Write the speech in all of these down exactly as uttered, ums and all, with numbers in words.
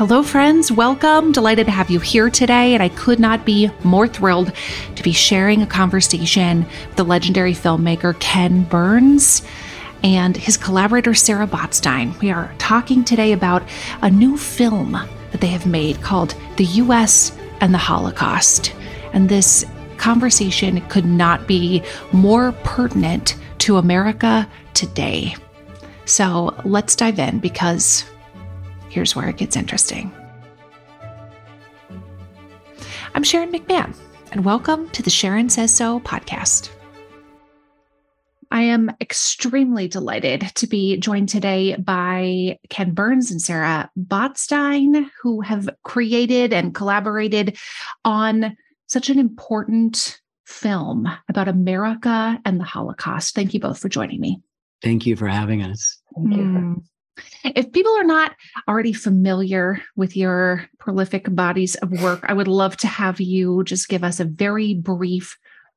Hello, friends. Welcome. Delighted to have you here today. And I could not be more thrilled to be sharing a conversation with the legendary filmmaker Ken Burns and his collaborator Sarah Botstein. We are talking today about a new film that they have made called The U S and the Holocaust. And this conversation could not be more pertinent to America today. So let's dive in, because here's where it gets interesting. I'm Sharon McMahon, and welcome to the Sharon Says So podcast. I am extremely delighted to be joined today by Ken Burns and Sarah Botstein, who have created and collaborated on such an important film about America and the Holocaust. Thank you both for joining me. Thank you for having us. Thank you. Mm. If people are not already familiar with your prolific bodies of work, I would love to have you just give us a very brief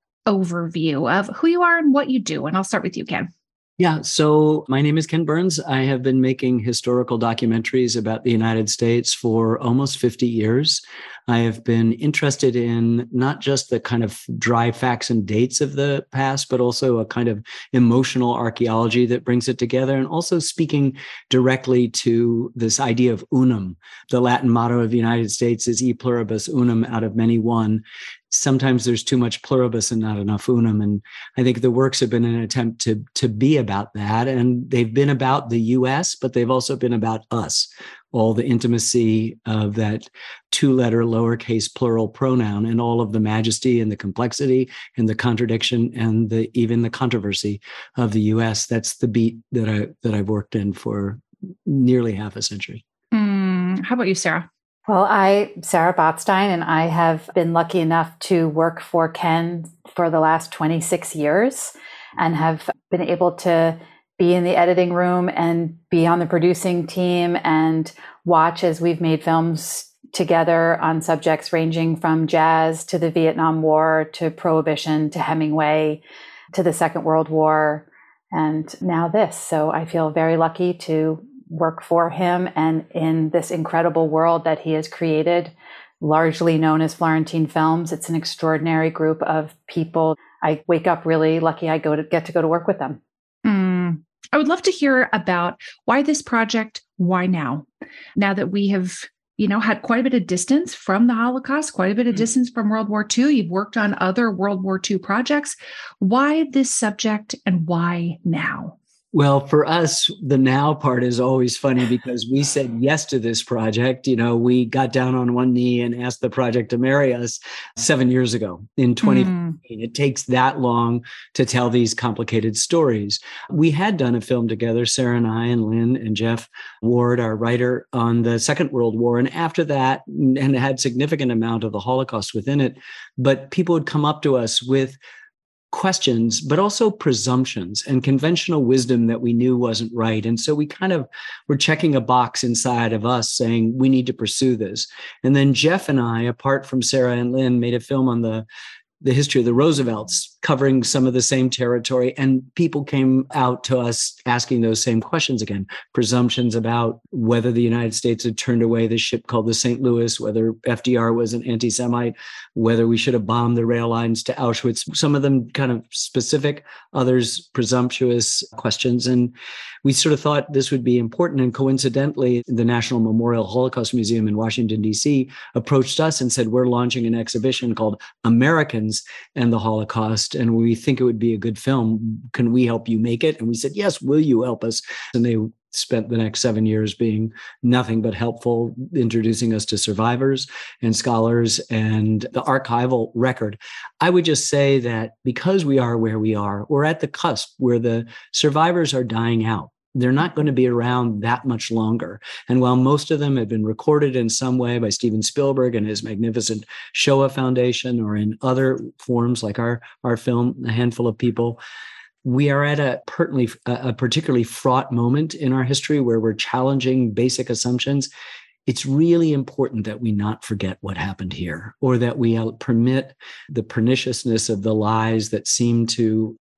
overview of who you are and what you do. And I'll start with you, Ken. Yeah, so my name is Ken Burns. I have been making historical documentaries about the United States for almost fifty years. I have been interested in not just the kind of dry facts and dates of the past, but also a kind of emotional archaeology that brings it together, and also speaking directly to this idea of unum. The Latin motto of the United States is e pluribus unum, out of many one. Sometimes there's too much pluribus and not enough unum. And I think the works have been an attempt to, to be about that. And they've been about the U S, but they've also been about us, all the intimacy of that two-letter lowercase plural pronoun, and all of the majesty and the complexity and the contradiction and the even the controversy of the U S. That's the beat that I that I've worked in for nearly half a century. Mm, how about you, Sarah? Well, I, Sarah Botstein, and I have been lucky enough to work for Ken for the last twenty-six years and have been able to be in the editing room and be on the producing team and watch as we've made films together on subjects ranging from jazz to the Vietnam War to Prohibition to Hemingway to the Second World War and now this. So I feel very lucky to work for him and in this incredible world that he has created, largely known as Florentine Films. It's an extraordinary group of people. I wake up really lucky I go to get to go to work with them. Mm, I would love to hear about why this project, why now? Now that we have, you know, had quite a bit of distance from the Holocaust, quite a bit of distance from World War Two. You've worked on other World War Two projects. Why this subject and why now? Well, for us, the now part is always funny because we said yes to this project. You know, we got down on one knee and asked the project to marry us seven years ago in twenty fifteen. Mm. It takes that long to tell these complicated stories. We had done a film together, Sarah and I and Lynn and Jeff Ward, our writer, on the Second World War. And after that, and it had significant amount of the Holocaust within it, but people would come up to us with questions, but also presumptions and conventional wisdom that we knew wasn't right. And so we kind of were checking a box inside of us saying, we need to pursue this. And then Jeff and I, apart from Sarah and Lynn, made a film on the the history of the Roosevelts, covering some of the same territory. And people came out to us asking those same questions again, presumptions about whether the United States had turned away the ship called the Saint Louis, whether F D R was an anti-Semite, whether we should have bombed the rail lines to Auschwitz, some of them kind of specific, others presumptuous questions. And we sort of thought this would be important. And coincidentally, the National Memorial Holocaust Museum in Washington, D C approached us and said, we're launching an exhibition called Americans and the Holocaust, and we think it would be a good film. Can we help you make it? And we said, yes, will you help us? And they spent the next seven years being nothing but helpful, introducing us to survivors and scholars and the archival record. I would just say that because we are where we are, we're at the cusp where the survivors are dying out. They're not going to be around that much longer. And while most of them have been recorded in some way by Steven Spielberg and his magnificent Shoah Foundation, or in other forms like our, our film, A Handful of People, we are at a, pertinently, a particularly fraught moment in our history where we're challenging basic assumptions. It's really important that we not forget what happened here, or that we permit the perniciousness of the lies that seem to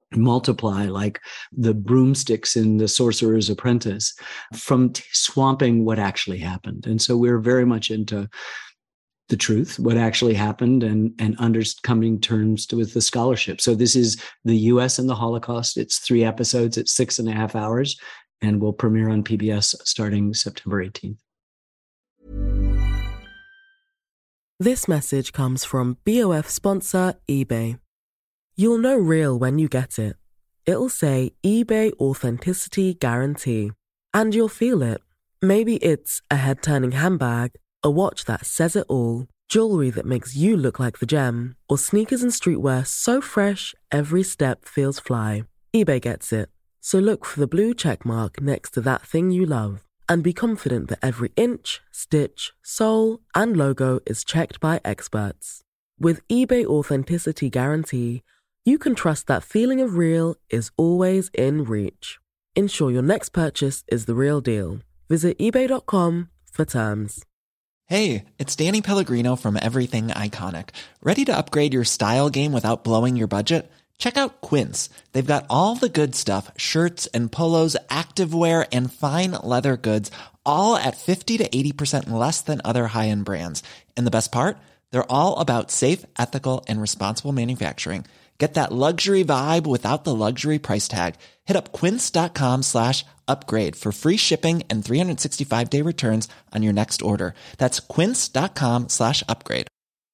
multiply like the broomsticks in The Sorcerer's Apprentice from t- swamping what actually happened. And so we're very much into the truth, what actually happened, and, and under coming terms to, with the scholarship. So this is the U S and the Holocaust. It's three episodes. It's six and a half hours and will premiere on P B S starting September eighteenth. This message comes from B O F sponsor eBay. You'll know real when you get it. It'll say eBay Authenticity Guarantee. And you'll feel it. Maybe it's a head-turning handbag, a watch that says it all, jewelry that makes you look like the gem, or sneakers and streetwear so fresh every step feels fly. eBay gets it. So look for the blue check mark next to that thing you love. And be confident that every inch, stitch, sole, and logo is checked by experts. With eBay Authenticity Guarantee, you can trust that feeling of real is always in reach. Ensure your next purchase is the real deal. Visit ebay dot com for terms. Hey, it's Danny Pellegrino from Everything Iconic. Ready to upgrade your style game without blowing your budget? Check out Quince. They've got all the good stuff, shirts and polos, activewear, and fine leather goods, all at fifty to eighty percent less than other high-end brands. And the best part? They're all about safe, ethical, and responsible manufacturing. Get that luxury vibe without the luxury price tag. Hit up quince.com slash upgrade for free shipping and three sixty-five day returns on your next order. That's quince.com slash upgrade.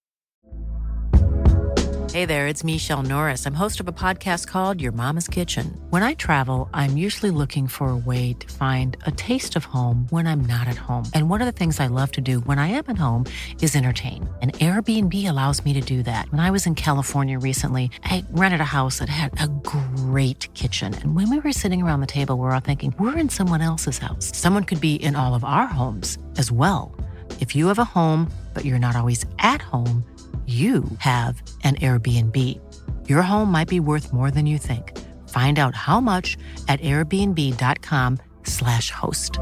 Hey there, it's Michelle Norris. I'm host of a podcast called Your Mama's Kitchen. When I travel, I'm usually looking for a way to find a taste of home when I'm not at home. And one of the things I love to do when I am at home is entertain. And Airbnb allows me to do that. When I was in California recently, I rented a house that had a great kitchen. And when we were sitting around the table, we were all thinking, we're in someone else's house. Someone could be in all of our homes as well. If you have a home, but you're not always at home, you have an Airbnb. Your home might be worth more than you think. Find out how much at airbnb.com slash host.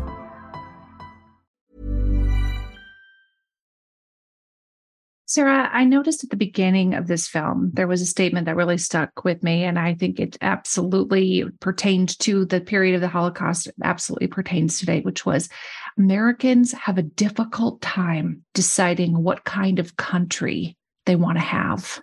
Sarah, I noticed at the beginning of this film, there was a statement that really stuck with me, and I think it absolutely pertained to the period of the Holocaust. It absolutely pertains today, which was Americans have a difficult time deciding what kind of country they want to have.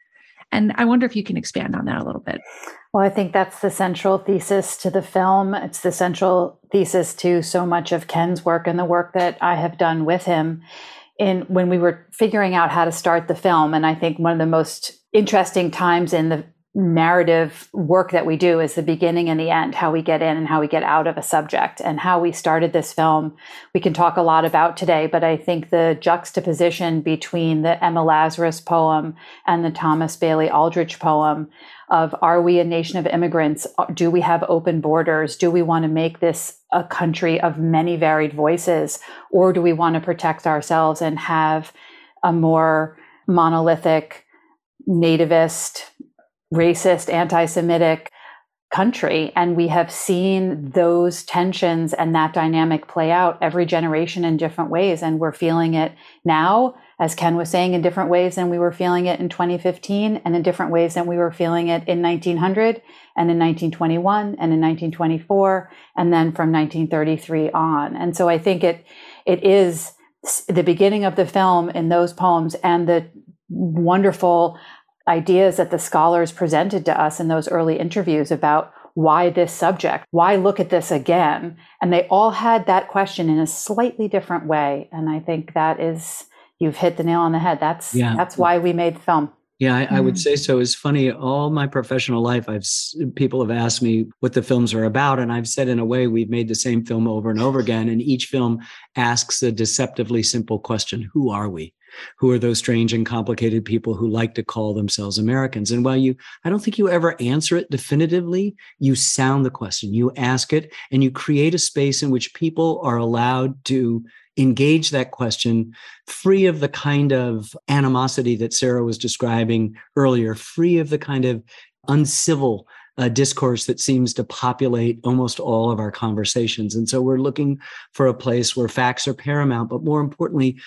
And I wonder if you can expand on that a little bit. Well, I think that's the central thesis to the film. It's the central thesis to so much of Ken's work and the work that I have done with him in when we were figuring out how to start the film. And I think one of the most interesting times in the narrative work that we do is the beginning and the end, how we get in and how we get out of a subject, and how we started this film. We can talk a lot about today, but I think the juxtaposition between the Emma Lazarus poem and the Thomas Bailey Aldrich poem of, are we a nation of immigrants? Do we have open borders? Do we want to make this a country of many varied voices? Or do we want to protect ourselves and have a more monolithic, nativist, racist, anti-Semitic country? And we have seen those tensions and that dynamic play out every generation in different ways. And we're feeling it now, as Ken was saying, in different ways than we were feeling it in twenty fifteen, and in different ways than we were feeling it in nineteen hundred and in nineteen twenty-one and in nineteen twenty-four, and then from nineteen thirty-three on. And so I think it it is the beginning of the film in those poems and the wonderful ideas that the scholars presented to us in those early interviews about why this subject, why look at this again? And they all had that question in a slightly different way. And I think that is, you've hit the nail on the head. That's yeah. that's why we made the film. Yeah, I, I would say so. It's funny. All my professional life, I've people have asked me what the films are about, and I've said, in a way, we've made the same film over and over again. And each film asks a deceptively simple question: who are we? Who are those strange and complicated people who like to call themselves Americans? And while you, I don't think you ever answer it definitively, you sound the question, you ask it, and you create a space in which people are allowed to engage that question free of the kind of animosity that Sarah was describing earlier, free of the kind of uncivil uh, discourse that seems to populate almost all of our conversations. And so we're looking for a place where facts are paramount, but more importantly,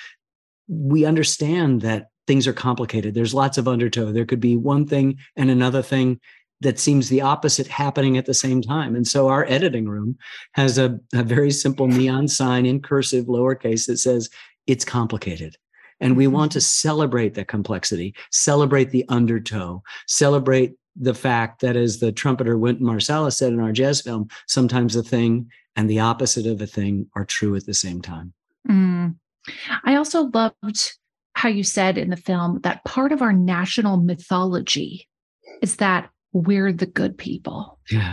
we understand that things are complicated. There's lots of undertow. There could be one thing and another thing that seems the opposite happening at the same time. And so our editing room has a, a very simple neon sign in cursive lowercase that says, it's complicated. And we want to celebrate the complexity, celebrate the undertow, celebrate the fact that, as the trumpeter Wynton Marsalis said in our jazz film, sometimes a thing and the opposite of a thing are true at the same time. Mm. I also loved how you said in the film that part of our national mythology is that we're the good people. Yeah.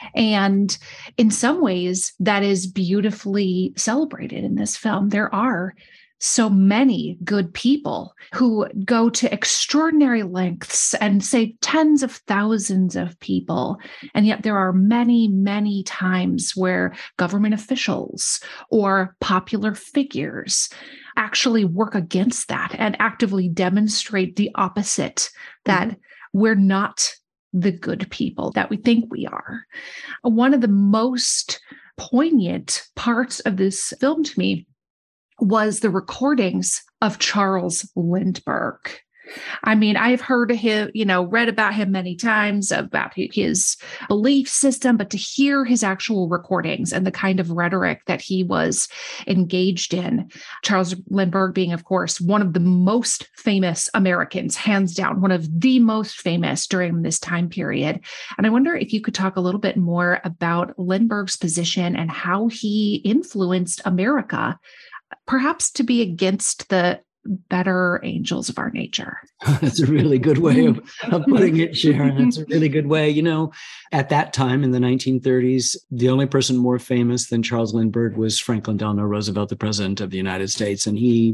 And in some ways, that is beautifully celebrated in this film. There are so many good people who go to extraordinary lengths and save tens of thousands of people. And yet there are many, many times where government officials or popular figures actually work against that and actively demonstrate the opposite, that mm-hmm. we're not the good people that we think we are. One of the most poignant parts of this film to me was the recordings of Charles Lindbergh. I mean, I've heard him, you know, read about him many times, about his belief system, but to hear his actual recordings and the kind of rhetoric that he was engaged in, Charles Lindbergh being, of course, one of the most famous Americans, hands down, one of the most famous during this time period. And I wonder if you could talk a little bit more about Lindbergh's position and how he influenced America, perhaps to be against the better angels of our nature. That's a really good way of, of putting it, Sharon. That's a really good way. You know, at that time in the nineteen thirties, the only person more famous than Charles Lindbergh was Franklin Delano Roosevelt, the president of the United States. And he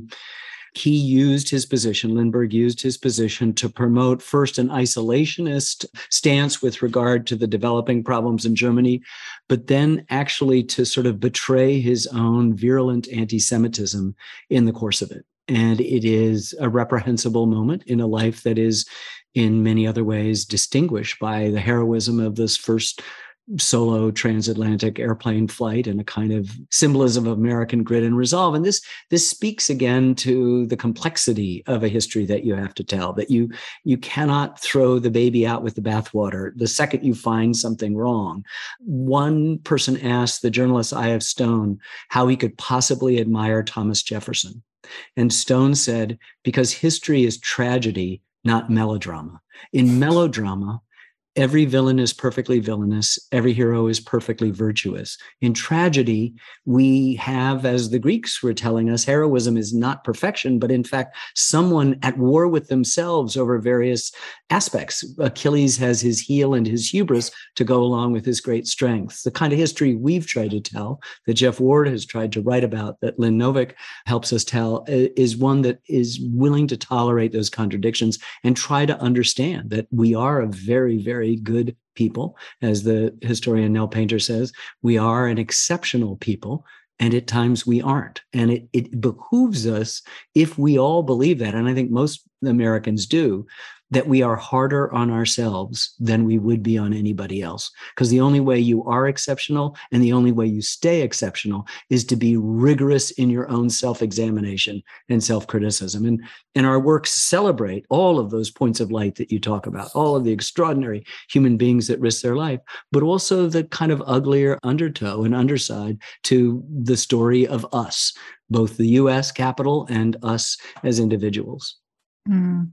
he used his position, Lindbergh used his position to promote first an isolationist stance with regard to the developing problems in Germany, but then actually to sort of betray his own virulent anti-Semitism in the course of it. And it is a reprehensible moment in a life that is in many other ways distinguished by the heroism of this first solo transatlantic airplane flight and a kind of symbolism of American grit and resolve. And this, this speaks again to the complexity of a history that you have to tell, that you, you cannot throw the baby out with the bathwater the second you find something wrong. One person asked the journalist I F Stone how he could possibly admire Thomas Jefferson. And Stone said, because history is tragedy, not melodrama. In melodrama, every villain is perfectly villainous. Every hero is perfectly virtuous. In tragedy, we have, as the Greeks were telling us, heroism is not perfection, but in fact, someone at war with themselves over various aspects. Achilles has his heel and his hubris to go along with his great strength. The kind of history we've tried to tell, that Jeff Ward has tried to write about, that Lynn Novick helps us tell, is one that is willing to tolerate those contradictions and try to understand that we are a very, very good people. As the historian Nell Painter says, we are an exceptional people, and at times we aren't. And it, it behooves us, if we all believe that, and I think most Americans do, that we are harder on ourselves than we would be on anybody else. Because the only way you are exceptional and the only way you stay exceptional is to be rigorous in your own self-examination and self-criticism. And, and our works celebrate all of those points of light that you talk about, all of the extraordinary human beings that risk their life, but also the kind of uglier undertow and underside to the story of us, both the U S Capitol and us as individuals. Mm.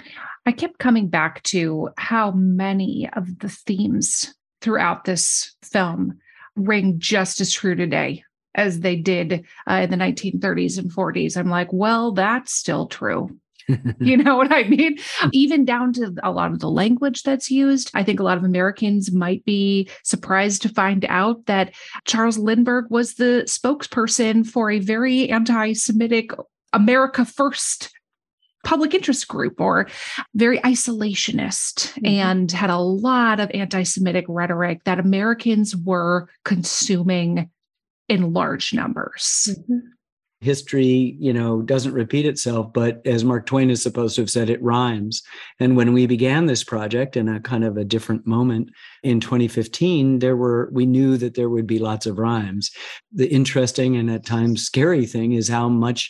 I kept coming back to how many of the themes throughout this film ring just as true today as they did uh, in the nineteen thirties and forties. I'm like, well, that's still true. You know what I mean? Even down to a lot of the language that's used. I think a lot of Americans might be surprised to find out that Charles Lindbergh was the spokesperson for a very anti-Semitic America First public interest group, or very isolationist, mm-hmm. and had a lot of anti-Semitic rhetoric that Americans were consuming in large numbers. Mm-hmm. History, you know, doesn't repeat itself, but as Mark Twain is supposed to have said, it rhymes. And when we began this project in a kind of a different moment in twenty fifteen, there were, we knew that there would be lots of rhymes. The interesting and at times scary thing is how much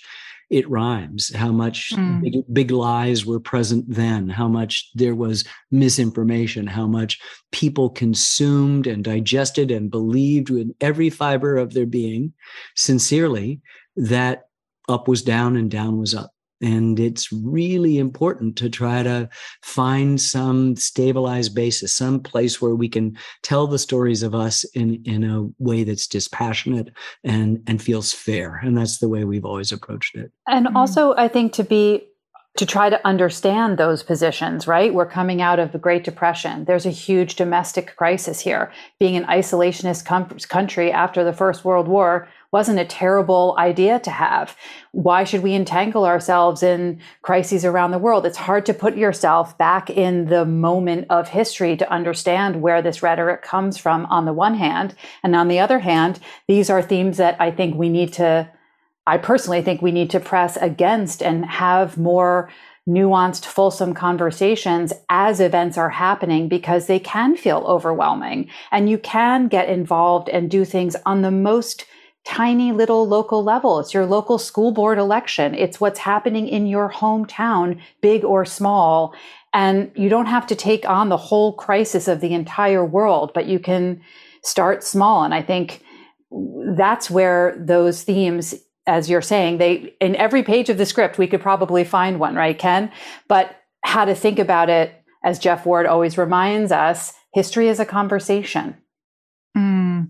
it rhymes, how much Mm. big, big lies were present then, how much there was misinformation, how much people consumed and digested and believed with every fiber of their being, sincerely, that up was down and down was up. And it's really important to try to find some stabilized basis, some place where we can tell the stories of us in, in a way that's dispassionate and, and feels fair. And that's the way we've always approached it. And also, I think to be to try to understand those positions, right? We're coming out of the Great Depression. There's a huge domestic crisis here. Being an isolationist com- country after the First World War wasn't a terrible idea to have. Why should we entangle ourselves in crises around the world? It's hard to put yourself back in the moment of history to understand where this rhetoric comes from on the one hand. And on the other hand, these are themes that I think we need to I personally think we need to press against and have more nuanced, fulsome conversations as events are happening, because they can feel overwhelming and you can get involved and do things on the most tiny little local level. It's your local school board election. It's what's happening in your hometown, big or small. And you don't have to take on the whole crisis of the entire world, but you can start small. And I think that's where those themes, as you're saying, they, in every page of the script, we could probably find one, right, Ken? But how to think about it, as Jeff Ward always reminds us, history is a conversation. Mm.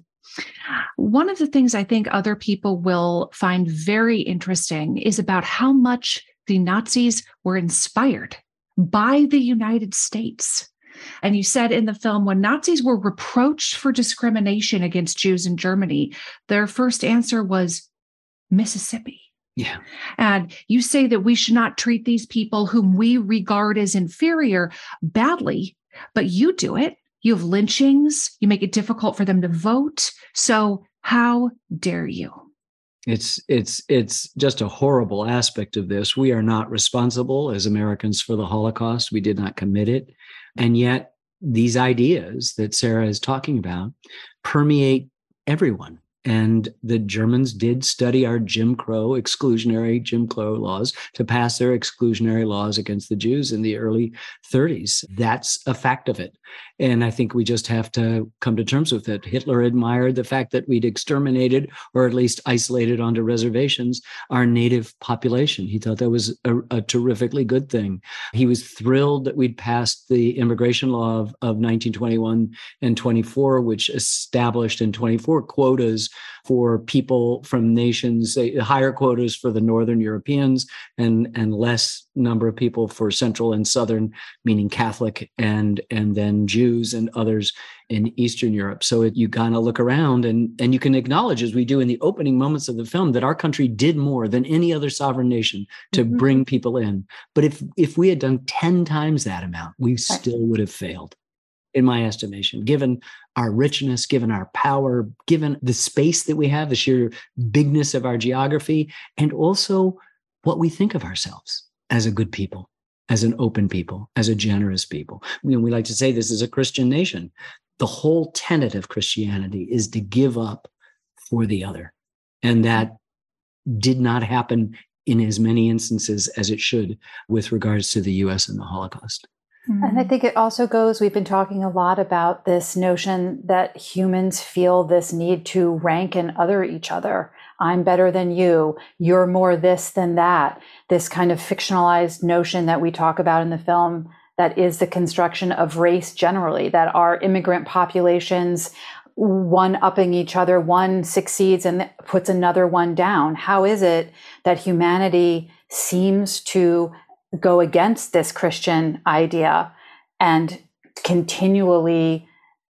One of the things I think other people will find very interesting is about how much the Nazis were inspired by the United States. And you said in the film, when Nazis were reproached for discrimination against Jews in Germany, their first answer was Mississippi. Yeah. And you say that we should not treat these people whom we regard as inferior badly, but you do it. You have lynchings. You make it difficult for them to vote. So how dare you? It's it's it's just a horrible aspect of this. We are not responsible as Americans for the Holocaust. We did not commit it. And yet these ideas that Sarah is talking about permeate everyone. And the Germans did study our Jim Crow, exclusionary Jim Crow laws to pass their exclusionary laws against the Jews in the early thirties. That's a fact of it. And I think we just have to come to terms with it. Hitler admired the fact that we'd exterminated, or at least isolated onto reservations, our native population. He thought that was a, a terrifically good thing. He was thrilled that we'd passed the immigration law of, of nineteen twenty-one and twenty-four, which established in twenty-four quotas for people from nations, higher quotas for the Northern Europeans and, and less number of people for Central and Southern, meaning Catholic, and, and then Jews and others in Eastern Europe. So it, you kind of look around and, and you can acknowledge, as we do in the opening moments of the film, that our country did more than any other sovereign nation to mm-hmm. bring people in. But if, if we had done ten times that amount, we still would have failed, in my estimation, given our richness, given our power, given the space that we have, the sheer bigness of our geography, and also what we think of ourselves as a good people, as an open people, as a generous people. You know, we like to say this is a Christian nation. The whole tenet of Christianity is to give up for the other. And that did not happen in as many instances as it should with regards to the U S and the Holocaust. And I think it also goes, we've been talking a lot about this notion that humans feel this need to rank and other each other. I'm better than you. You're more this than that. This kind of fictionalized notion that we talk about in the film that is the construction of race generally, that our immigrant populations one-upping each other, one succeeds and puts another one down. How is it that humanity seems to go against this Christian idea and continually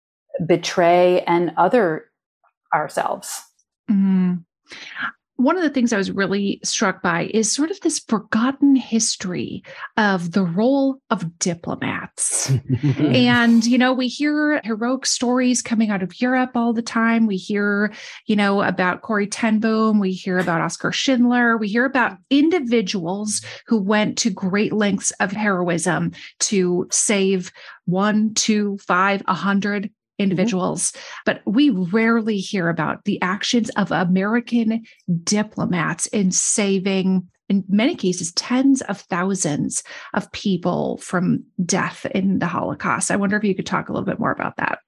betray and other ourselves? Mm-hmm. One of the things I was really struck by is sort of this forgotten history of the role of diplomats. And, you know, we hear heroic stories coming out of Europe all the time. We hear, you know, about Corrie ten Boom. We hear about Oskar Schindler. We hear about individuals who went to great lengths of heroism to save one, two, five, a hundred individuals, mm-hmm. but we rarely hear about the actions of American diplomats in saving in many cases, tens of thousands of people from death in the Holocaust. I wonder if you could talk a little bit more about that.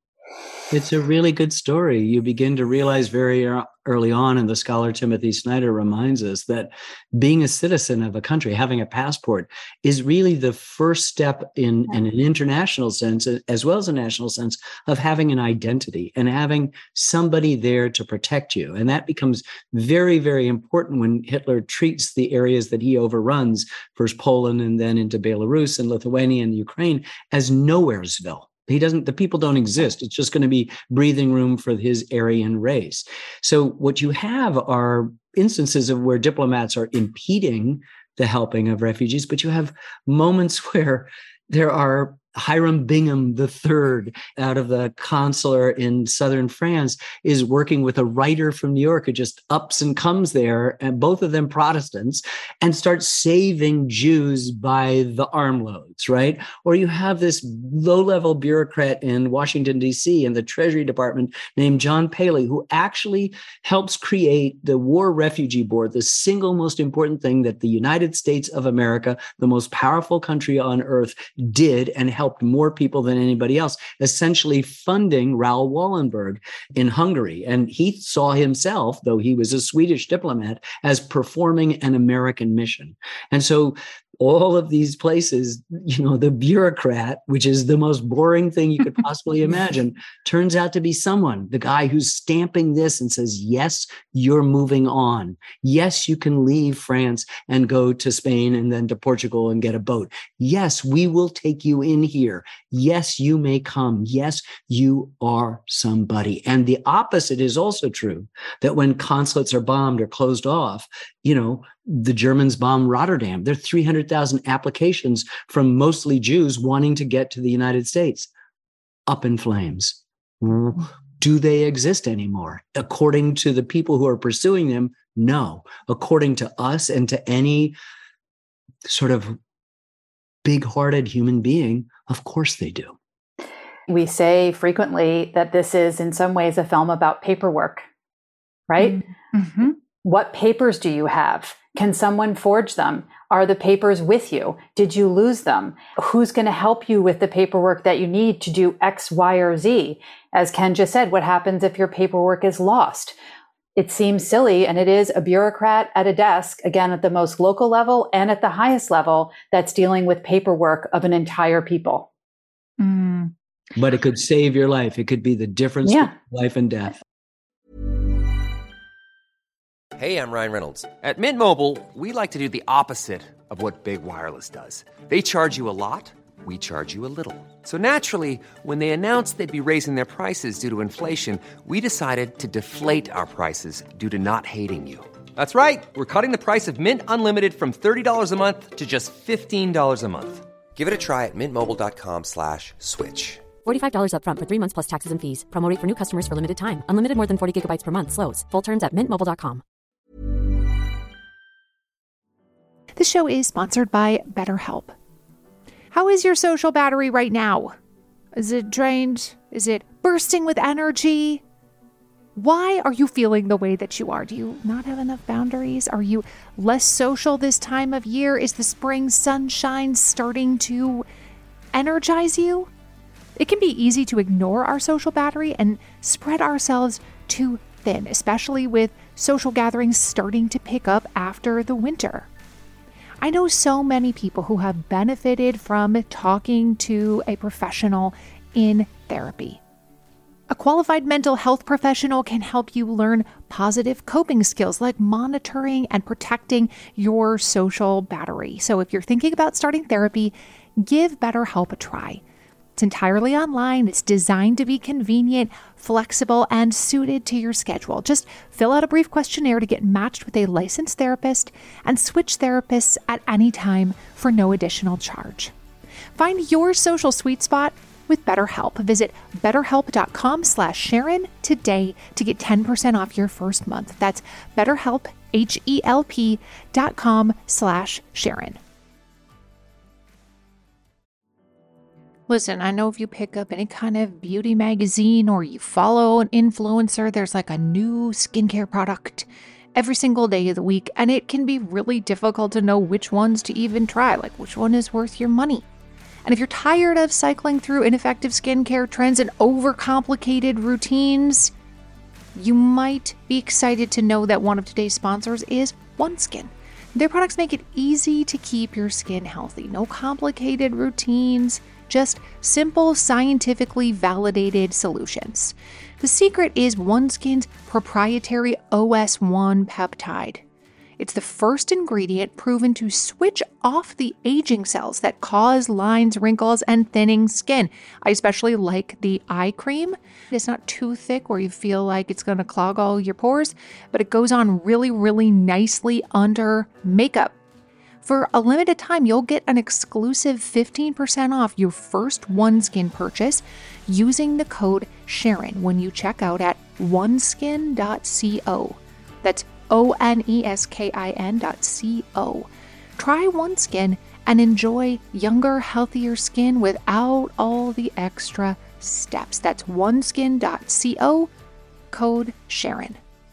It's a really good story. You begin to realize very early on, and the scholar Timothy Snyder reminds us that being a citizen of a country, having a passport, is really the first step in, in an international sense, as well as a national sense, of having an identity and having somebody there to protect you. And that becomes very, very important when Hitler treats the areas that he overruns, first Poland and then into Belarus and Lithuania and Ukraine, as Nowheresville. He doesn't, the people don't exist. It's just going to be breathing room for his Aryan race. So what you have are instances of where diplomats are impeding the helping of refugees, but you have moments where there are Hiram Bingham the third, out of the consular in southern France, is working with a writer from New York who just ups and comes there, and both of them Protestants, and starts saving Jews by the armloads, right? Or you have this low-level bureaucrat in Washington, D C in the Treasury Department named John Paley, who actually helps create the War Refugee Board, the single most important thing that the United States of America, the most powerful country on earth, did and helped more people than anybody else, essentially funding Raoul Wallenberg in Hungary. And he saw himself, though he was a Swedish diplomat, as performing an American mission. And so all of these places, you know, the bureaucrat, which is the most boring thing you could possibly imagine, turns out to be someone, the guy who's stamping this and says, yes, you're moving on. Yes, you can leave France and go to Spain and then to Portugal and get a boat. Yes, we will take you in here. Yes, you may come. Yes, you are somebody. And the opposite is also true, that when consulates are bombed or closed off, you know, the Germans bomb Rotterdam. There are three hundred thousand applications from mostly Jews wanting to get to the United States. Up in flames. Do they exist anymore? According to the people who are pursuing them, no. According to us and to any sort of big-hearted human being, of course they do. We say frequently that this is in some ways a film about paperwork, right? Mm-hmm. What papers do you have? Can someone forge them? Are the papers with you? Did you lose them? Who's going to help you with the paperwork that you need to do X, Y, or Z? As Ken just said, what happens if your paperwork is lost? It seems silly, and it is a bureaucrat at a desk, again, at the most local level and at the highest level, that's dealing with paperwork of an entire people. Mm. But it could save your life. It could be the difference Yeah. between life and death. Hey, I'm Ryan Reynolds. At Mint Mobile, we like to do the opposite of what Big Wireless does. They charge you a lot, we charge you a little. So naturally, when they announced they'd be raising their prices due to inflation, we decided to deflate our prices due to not hating you. That's right. We're cutting the price of Mint Unlimited from thirty dollars a month to just fifteen dollars a month. Give it a try at mintmobile.com slash switch. forty-five dollars up front for three months plus taxes and fees. Promo rate for new customers for limited time. Unlimited more than forty gigabytes per month slows. Full terms at mint mobile dot com. This show is sponsored by BetterHelp. How is your social battery right now? Is it drained? Is it bursting with energy? Why are you feeling the way that you are? Do you not have enough boundaries? Are you less social this time of year? Is the spring sunshine starting to energize you? It can be easy to ignore our social battery and spread ourselves too thin, especially with social gatherings starting to pick up after the winter. I know so many people who have benefited from talking to a professional in therapy. A qualified mental health professional can help you learn positive coping skills like monitoring and protecting your social battery. So if you're thinking about starting therapy, give BetterHelp a try. It's entirely online. It's designed to be convenient, flexible, and suited to your schedule. Just fill out a brief questionnaire to get matched with a licensed therapist and switch therapists at any time for no additional charge. Find your social sweet spot with BetterHelp. Visit betterhelp.com slash Sharon today to get ten percent off your first month. That's BetterHelp, H-E-L-P dot com slash Sharon. Listen, I know if you pick up any kind of beauty magazine or you follow an influencer, there's like a new skincare product every single day of the week, and it can be really difficult to know which ones to even try, like which one is worth your money. And if you're tired of cycling through ineffective skincare trends and overcomplicated routines, you might be excited to know that one of today's sponsors is OneSkin. Their products make it easy to keep your skin healthy. No complicated routines, just simple, scientifically validated solutions. The secret is OneSkin's proprietary O S one peptide. It's the first ingredient proven to switch off the aging cells that cause lines, wrinkles, and thinning skin. I especially like the eye cream. It's not too thick where you feel like it's going to clog all your pores, but it goes on really, really nicely under makeup. For a limited time, you'll get an exclusive fifteen percent off your first OneSkin purchase using the code Sharon when you check out at oneskin dot co. That's O N E S K I N dot C O. Try OneSkin and enjoy younger, healthier skin without all the extra steps. That's oneskin dot co, code Sharon.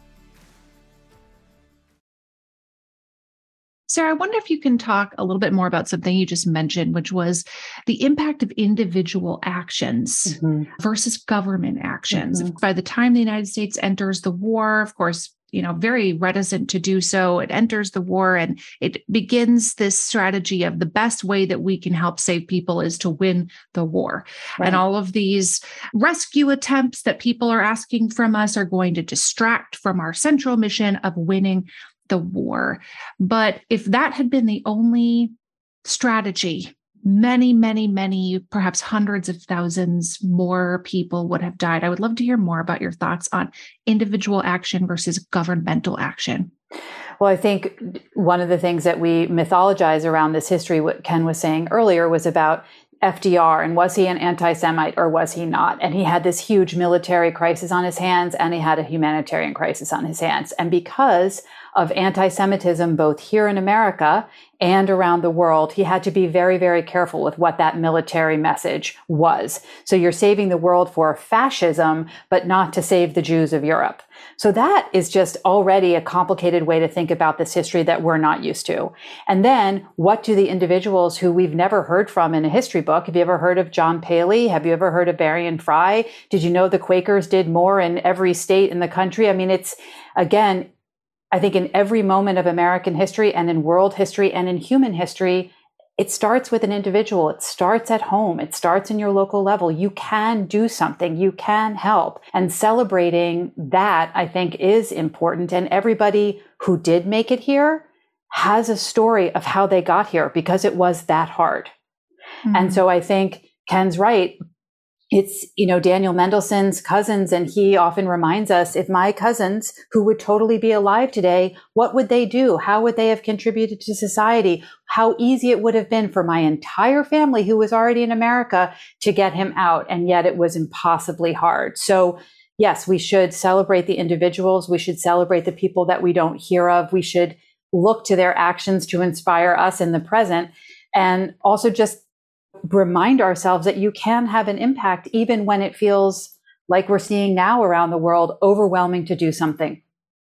Sarah, I wonder if you can talk a little bit more about something you just mentioned, which was the impact of individual actions mm-hmm. versus government actions. Mm-hmm. By the time the United States enters the war, of course, you know, very reticent to do so, it enters the war and it begins this strategy of the best way that we can help save people is to win the war. Right. And all of these rescue attempts that people are asking from us are going to distract from our central mission of winning the war. But if that had been the only strategy, many, many, many, perhaps hundreds of thousands more people would have died. I would love to hear more about your thoughts on individual action versus governmental action. Well, I think one of the things that we mythologize around this history, what Ken was saying earlier, was about F D R and was he an anti-Semite or was he not? And he had this huge military crisis on his hands and he had a humanitarian crisis on his hands. And because of anti-Semitism, both here in America and around the world, he had to be very, very careful with what that military message was. So you're saving the world for fascism, but not to save the Jews of Europe. So that is just already a complicated way to think about this history that we're not used to. And then what do the individuals who we've never heard from in a history book? Have you ever heard of John Paley? Have you ever heard of Barry Fry? Did you know the Quakers did more in every state in the country? I mean, it's, again, I think in every moment of American history and in world history and in human history, it starts with an individual. It starts at home. It starts in your local level. You can do something. You can help. And celebrating that, I think, is important. And everybody who did make it here has a story of how they got here because it was that hard. Mm-hmm. And so I think Ken's right. It's, you know, Daniel Mendelsohn's cousins, and he often reminds us, if my cousins who would totally be alive today, what would they do? How would they have contributed to society? How easy it would have been for my entire family who was already in America to get him out. And yet it was impossibly hard. So yes, we should celebrate the individuals. We should celebrate the people that we don't hear of. We should look to their actions to inspire us in the present. And also just remind ourselves that you can have an impact even when it feels like we're seeing now around the world, overwhelming to do something.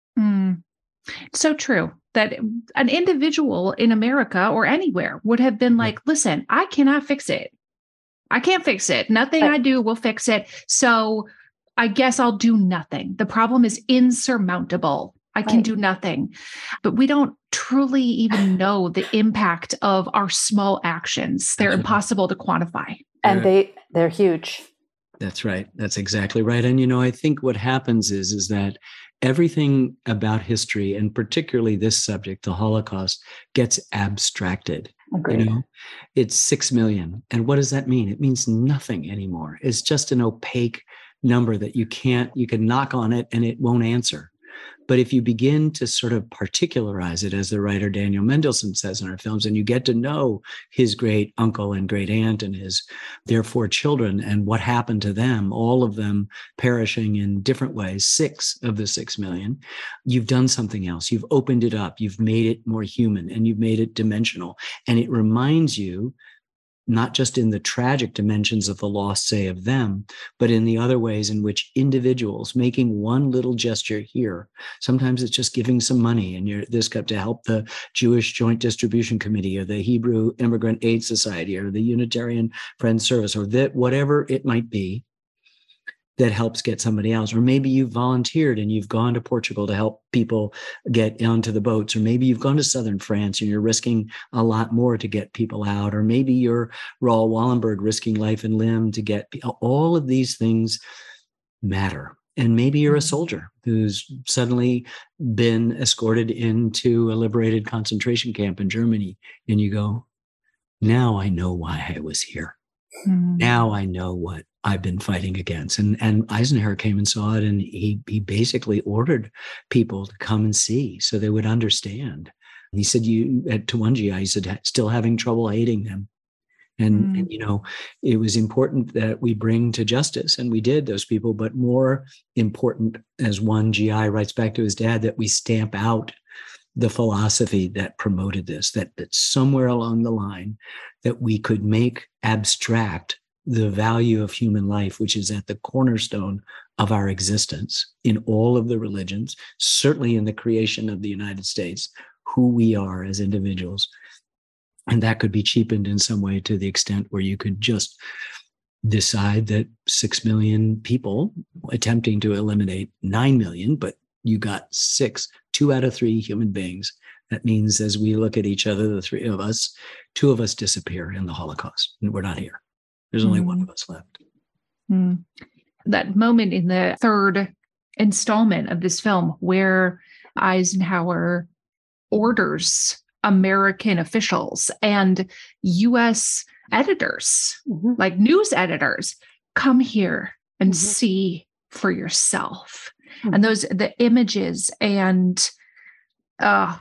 Mm. So true that an individual in America or anywhere would have been like, listen, I cannot fix it. I can't fix it. Nothing I do will fix it. So I guess I'll do nothing. The problem is insurmountable. I can right. do nothing. But we don't truly even know the impact of our small actions. They're impossible to quantify. And they, they're huge. That's right. That's exactly right. And, you know, I think what happens is, is that everything about history, and particularly this subject, the Holocaust, gets abstracted. Agreed. You know, it's six million. And what does that mean? It means nothing anymore. It's just an opaque number that you can't, you can knock on it and it won't answer. But if you begin to sort of particularize it, as the writer Daniel Mendelsohn says in our films, and you get to know his great uncle and great aunt and his their four children and what happened to them, all of them perishing in different ways, six of the six million, you've done something else. You've opened it up. You've made it more human and you've made it dimensional. And it reminds you not just in the tragic dimensions of the loss, say, of them, but in the other ways in which individuals making one little gesture here, sometimes it's just giving some money and you're this cup to help the Jewish Joint Distribution Committee or the Hebrew Immigrant Aid Society or the Unitarian Friends Service or that whatever it might be that helps get somebody else. Or maybe you've volunteered and you've gone to Portugal to help people get onto the boats. Or maybe you've gone to southern France and you're risking a lot more to get people out. Or maybe you're Raoul Wallenberg risking life and limb to get all of these things matter. And maybe you're a soldier who's suddenly been escorted into a liberated concentration camp in Germany. And you go, now I know why I was here. Mm. Now I know what I've been fighting against. And, and Eisenhower came and saw it, and he, he basically ordered people to come and see so they would understand. And he said, you, at, to one G I, he said, still having trouble hating them. And, mm. and, you know, it was important that we bring to justice, and we did, those people, but more important, as one G I writes back to his dad, that we stamp out the philosophy that promoted this, that, that somewhere along the line that we could make abstract the value of human life, which is at the cornerstone of our existence in all of the religions, certainly in the creation of the United States, who we are as individuals. And that could be cheapened in some way to the extent where you could just decide that six million people attempting to eliminate nine million, but you got six, two out of three human beings. That means as we look at each other, the three of us, two of us disappear in the Holocaust, and we're not here. There's only mm. one of us left. Mm. That moment in the third installment of this film where Eisenhower orders American officials and U S editors, mm-hmm. like news editors, come here and mm-hmm. see for yourself. Mm-hmm. And those, the images and, uh,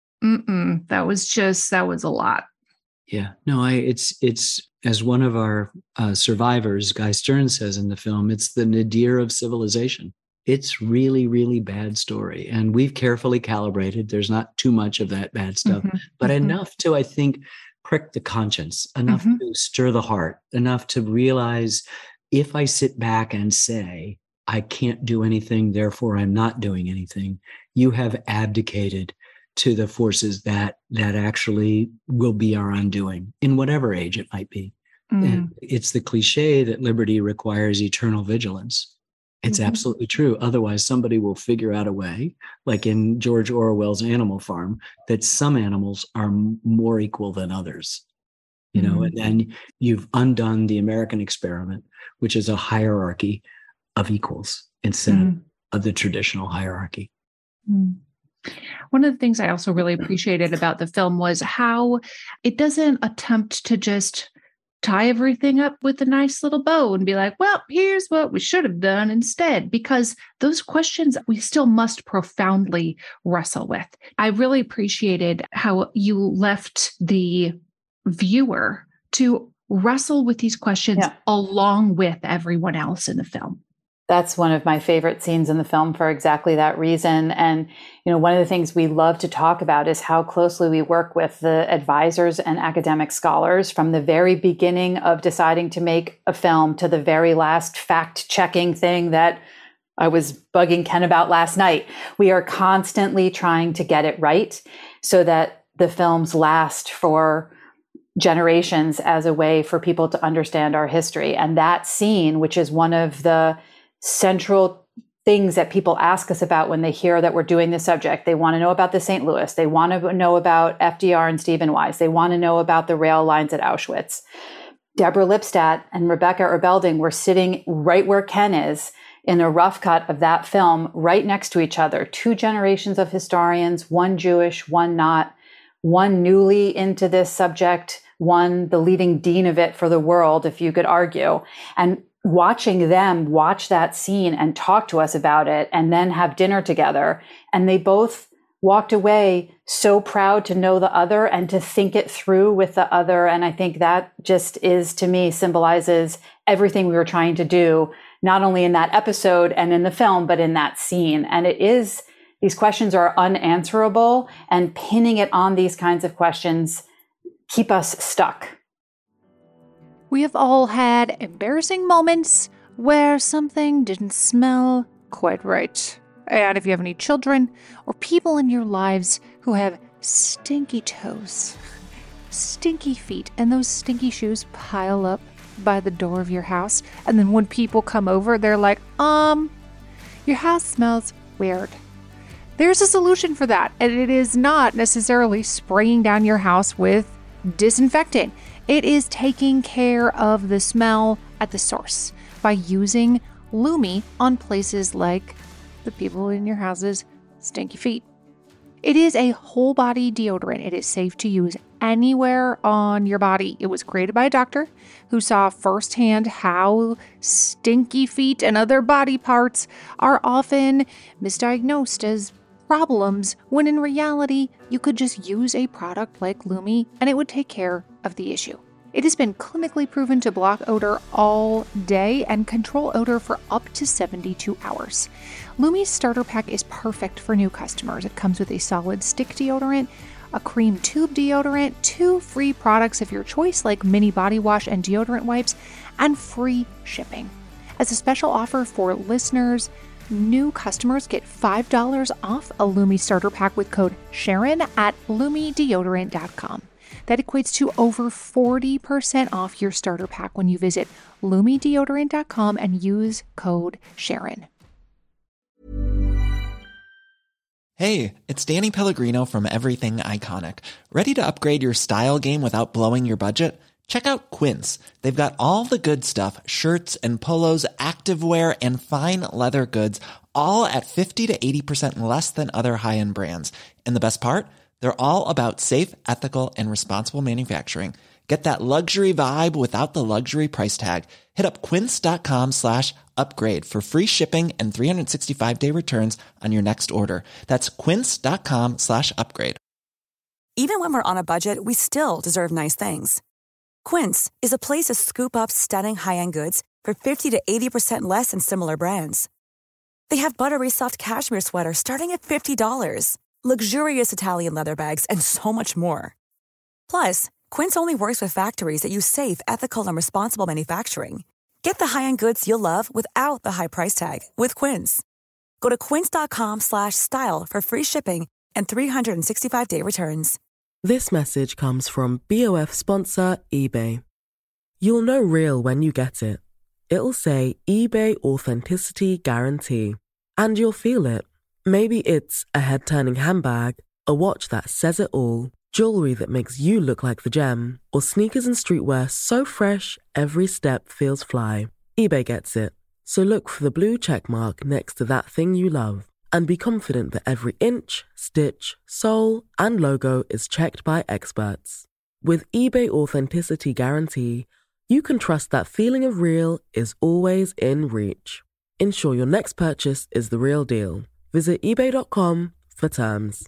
mm-mm, that was just, that was a lot. Yeah, no, I, it's, it's, as one of our uh, survivors, Guy Stern, says in the film, it's the nadir of civilization. It's really, really bad story. And we've carefully calibrated. There's not too much of that bad stuff, mm-hmm. but mm-hmm. enough to, I think, prick the conscience, enough mm-hmm. to stir the heart, enough to realize if I sit back and say, I can't do anything, therefore I'm not doing anything, you have abdicated to the forces that that actually will be our undoing in whatever age it might be. Mm. And it's the cliche that liberty requires eternal vigilance. It's mm-hmm. absolutely true. Otherwise, somebody will figure out a way, like in George Orwell's Animal Farm, that some animals are more equal than others. You know, mm-hmm. and then you've undone the American experiment, which is a hierarchy of equals instead mm-hmm. of the traditional hierarchy. Mm. One of the things I also really appreciated about the film was how it doesn't attempt to just tie everything up with a nice little bow and be like, well, here's what we should have done instead, because those questions we still must profoundly wrestle with. I really appreciated how you left the viewer to wrestle with these questions yeah. along with everyone else in the film. That's one of my favorite scenes in the film for exactly that reason. And, you know, one of the things we love to talk about is how closely we work with the advisors and academic scholars from the very beginning of deciding to make a film to the very last fact-checking thing that I was bugging Ken about last night. We are constantly trying to get it right so that the films last for generations as a way for people to understand our history. And that scene, which is one of the central things that people ask us about when they hear that we're doing this subject. They want to know about the Saint Louis. They want to know about F D R and Stephen Wise. They want to know about the rail lines at Auschwitz. Deborah Lipstadt and Rebecca Erbelding were sitting right where Ken is in a rough cut of that film, right next to each other. Two generations of historians, one Jewish, one not, one newly into this subject, one the leading dean of it for the world, if you could argue. And watching them watch that scene and talk to us about it and then have dinner together. And they both walked away so proud to know the other and to think it through with the other. And I think that just is, to me, symbolizes everything we were trying to do, not only in that episode and in the film, but in that scene. And it is, these questions are unanswerable, and pinning it on these kinds of questions keep us stuck. We have all had embarrassing moments where something didn't smell quite right. And if you have any children or people in your lives who have stinky toes, stinky feet, and those stinky shoes pile up by the door of your house, and then when people come over, they're like, um, your house smells weird. There's a solution for that, and it is not necessarily spraying down your house with disinfectant. It is taking care of the smell at the source by using Lume on places like the people in your house's stinky feet. It is a whole body deodorant. It is safe to use anywhere on your body. It was created by a doctor who saw firsthand how stinky feet and other body parts are often misdiagnosed as problems, when in reality, you could just use a product like Lume and it would take care of the issue. It has been clinically proven to block odor all day and control odor for up to seventy-two hours. Lume's starter pack is perfect for new customers. It comes with a solid stick deodorant, a cream tube deodorant, two free products of your choice like mini body wash and deodorant wipes, and free shipping. As a special offer for listeners, new customers get five dollars off a Lume starter pack with code Sharon at Lume Deodorant dot com. That equates to over forty percent off your starter pack when you visit Lume Deodorant dot com and use code Sharon. Hey, it's Danny Pellegrino from Everything Iconic. Ready to upgrade your style game without blowing your budget? Check out Quince. They've got all the good stuff, shirts and polos, activewear, and fine leather goods, all at fifty to eighty percent less than other high-end brands. And the best part? They're all about safe, ethical, and responsible manufacturing. Get that luxury vibe without the luxury price tag. Hit up quince.com slash upgrade for free shipping and three sixty-five day returns on your next order. That's quince.com slash upgrade. Even when we're on a budget, we still deserve nice things. Quince is a place to scoop up stunning high-end goods for fifty to eighty percent less than similar brands. They have buttery soft cashmere sweaters starting at fifty dollars, luxurious Italian leather bags, and so much more. Plus, Quince only works with factories that use safe, ethical, and responsible manufacturing. Get the high-end goods you'll love without the high price tag with Quince. Go to quince.com slash style for free shipping and three sixty-five day returns. This message comes from B O F sponsor eBay. You'll know real when you get it. It'll say eBay Authenticity Guarantee. And you'll feel it. Maybe it's a head-turning handbag, a watch that says it all, jewelry that makes you look like the gem, or sneakers and streetwear so fresh every step feels fly. eBay gets it. So look for the blue check mark next to that thing you love. And be confident that every inch, stitch, sole, and logo is checked by experts. With eBay Authenticity Guarantee, you can trust that feeling of real is always in reach. Ensure your next purchase is the real deal. Visit ebay dot com for terms.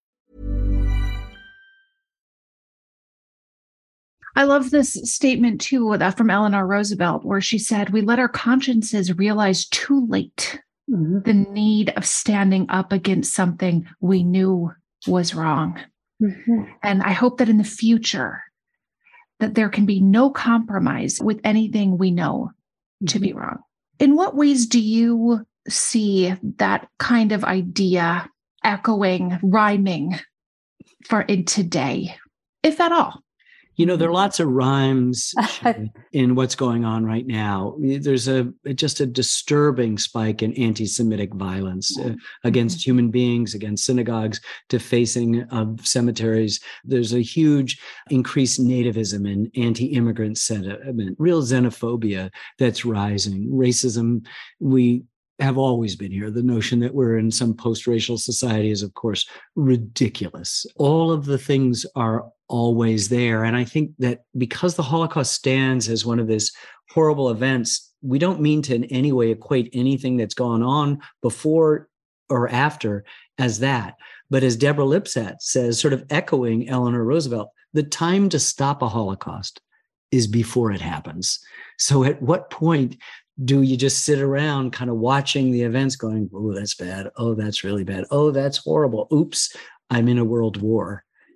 I love this statement too from Eleanor Roosevelt, where she said, "We let our consciences realize too late mm-hmm. the need of standing up against something we knew was wrong." Mm-hmm. And I hope that in the future, that there can be no compromise with anything we know mm-hmm. to be wrong. In what ways do you see that kind of idea echoing, rhyming for in today, if at all? You know, there are lots of rhymes in what's going on right now. There's a just a disturbing spike in anti-Semitic violence uh, against human beings, against synagogues, defacing of cemeteries. There's a huge increased nativism and anti-immigrant sentiment, real xenophobia that's rising. Racism, we have always been here. The notion that we're in some post-racial society is, of course, ridiculous. All of the things are always there. And I think that because the Holocaust stands as one of these horrible events, we don't mean to in any way equate anything that's gone on before or after as that. But as Deborah Lipstadt says, sort of echoing Eleanor Roosevelt, the time to stop a Holocaust is before it happens. So at what point do you just sit around kind of watching the events going, oh, that's bad. Oh, that's really bad. Oh, that's horrible. Oops, I'm in a world war.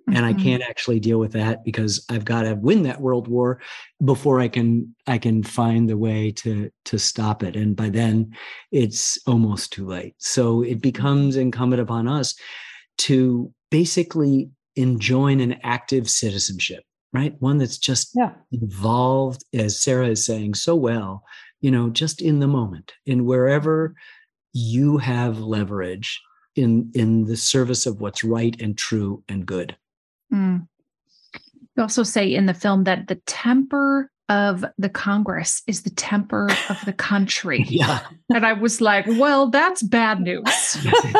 And Mm-hmm. I can't actually deal with that because I've got to win that world war before I can I can find the way to to stop it. And by then, it's almost too late. So it becomes incumbent upon us to basically enjoin an active citizenship, right? One that's just Yeah. involved, as Sarah is saying so well, you know, just in the moment, in wherever you have leverage in in the service of what's right and true and good. Mm. You also say in the film that the temper of the Congress is the temper of the country. Yeah. And I was like, well, that's bad news.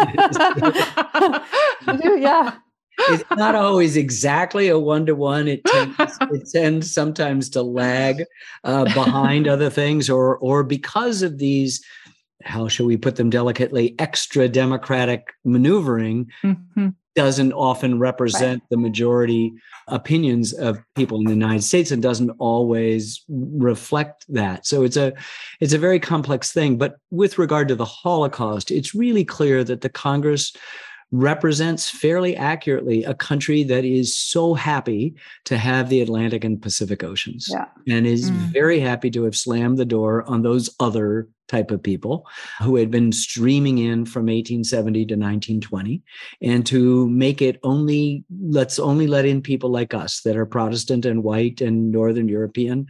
Yeah. It's not always exactly a one-to-one. It tends, it tends sometimes to lag uh, behind other things, or or because of these, how shall we put them delicately, extra democratic maneuvering Mm-hmm. doesn't often represent Right. the majority opinions of people in the United States and doesn't always reflect that. So it's a it's a very complex thing. But with regard to the Holocaust, it's really clear that the Congress represents fairly accurately a country that is so happy to have the Atlantic and Pacific Oceans, Yeah. and is Mm. very happy to have slammed the door on those other type of people who had been streaming in from eighteen seventy to nineteen twenty, and to make it only, let's only let in people like us that are Protestant and white and Northern European,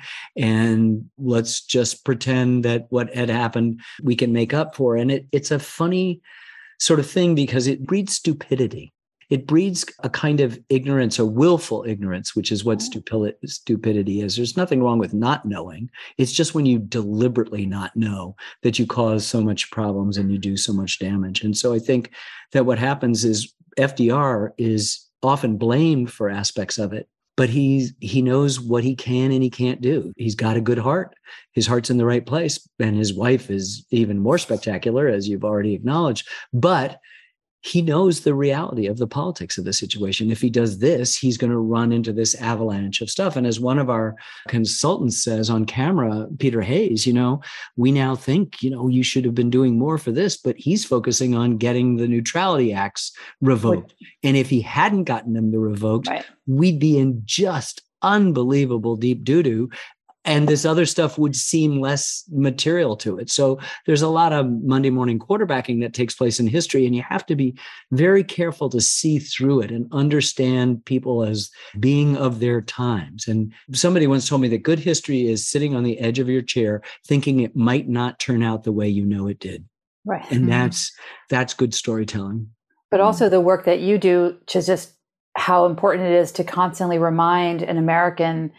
and let's just pretend that what had happened we can make up for. And it, it's a funny sort of thing because it breeds stupidity. It breeds a kind of ignorance or willful ignorance, which is what stupid, stupidity is. There's nothing wrong with not knowing. It's just when you deliberately not know that you cause so much problems and you do so much damage. And so I think that what happens is F D R is often blamed for aspects of it, but he's, he knows what he can and he can't do. He's got a good heart. His heart's in the right place. And his wife is even more spectacular, as you've already acknowledged. But he knows the reality of the politics of the situation. If he does this, he's going to run into this avalanche of stuff. And as one of our consultants says on camera, Peter Hayes, you know, we now think, you know, you should have been doing more for this, but he's focusing on getting the Neutrality Acts revoked. And if he hadn't gotten them the revoked, Right. we'd be in just unbelievable deep doo-doo. And this other stuff would seem less material to it. So there's a lot of Monday morning quarterbacking that takes place in history, and you have to be very careful to see through it and understand people as being of their times. And somebody once told me that good history is sitting on the edge of your chair thinking it might not turn out the way you know it did. Right. And that's that's good storytelling. But also the work that you do to just how important it is to constantly remind an American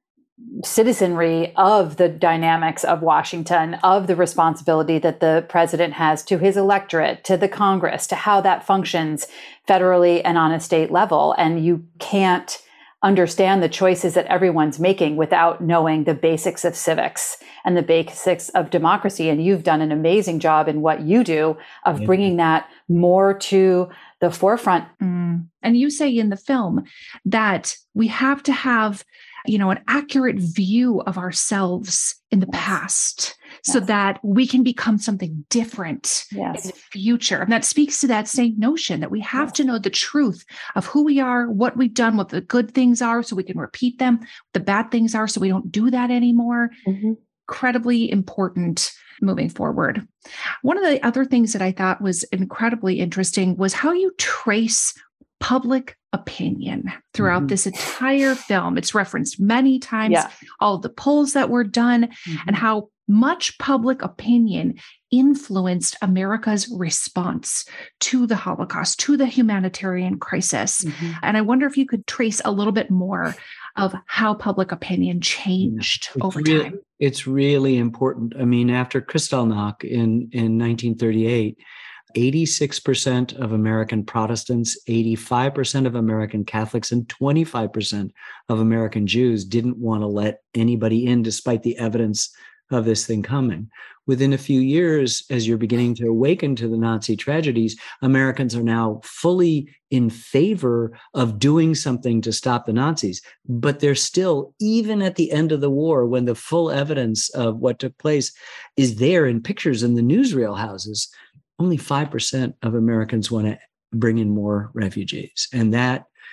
citizenry of the dynamics of Washington, of the responsibility that the president has to his electorate, to the Congress, to how that functions federally and on a state level. And you can't understand the choices that everyone's making without knowing the basics of civics and the basics of democracy. And you've done an amazing job in what you do of Yeah. bringing that more to the forefront. Mm. And you say in the film that we have to have, you know, an accurate view of ourselves in the Yes. past so Yes. that we can become something different Yes. in the future. And that speaks to that same notion that we have Yes. to know the truth of who we are, what we've done, what the good things are, so we can repeat them, what the bad things are, so we don't do that anymore. Mm-hmm. Incredibly important moving forward. One of the other things that I thought was incredibly interesting was how you trace public opinion throughout Mhm. this entire film. It's referenced many times, Yeah. all of the polls that were done, Mm-hmm. and how much public opinion influenced America's response to the Holocaust, to the humanitarian crisis. Mm-hmm. And I wonder if you could trace a little bit more of how public opinion changed It's over really, time. It's really important. I mean, after Kristallnacht in, in nineteen thirty-eight, eighty-six percent of American Protestants, eighty-five percent of American Catholics, and twenty-five percent of American Jews didn't want to let anybody in despite the evidence of this thing coming. Within a few years, as you're beginning to awaken to the Nazi tragedies, Americans are now fully in favor of doing something to stop the Nazis. But they're still, even at the end of the war, when the full evidence of what took place is there in pictures in the newsreel houses, only five percent of Americans want to bring in more refugees. And that